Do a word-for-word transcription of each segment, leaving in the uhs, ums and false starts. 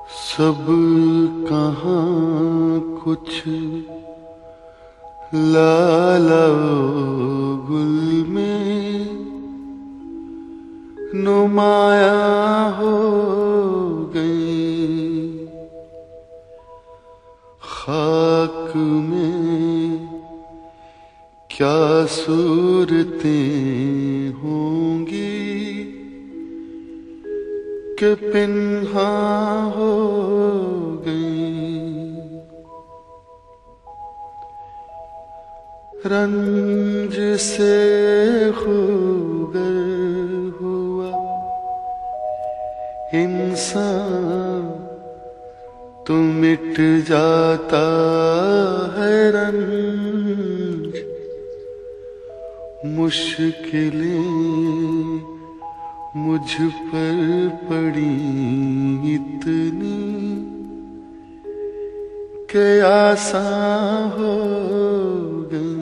सब कहाँ कुछ लाला गुल में नुमाया हो गई। खाक में क्या सूरतें होंगी कि पिन्हा हो गई। रंज से खूगर हुआ इंसान तो मिट जाता है रंज। मुश्किलें मुझ पर पड़ी इतनी कि आसान हो गई।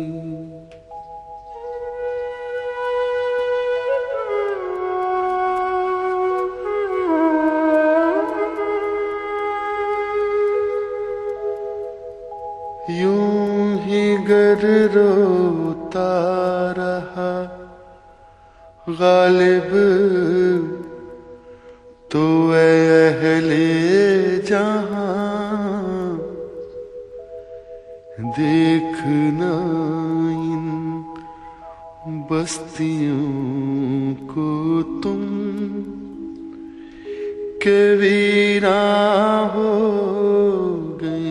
यूं ही गर रोता रहा गालिब तो अहले जहां देखना इन बस्तियों को तुम के वीरा हो गई।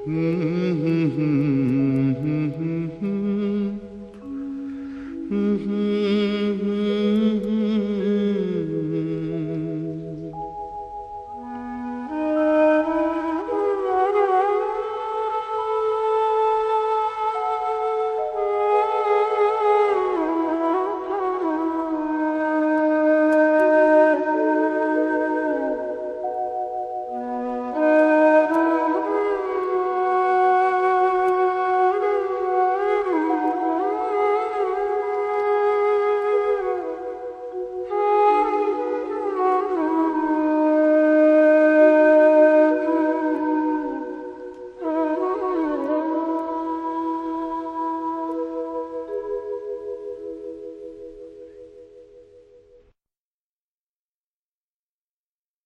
Mm-hmm.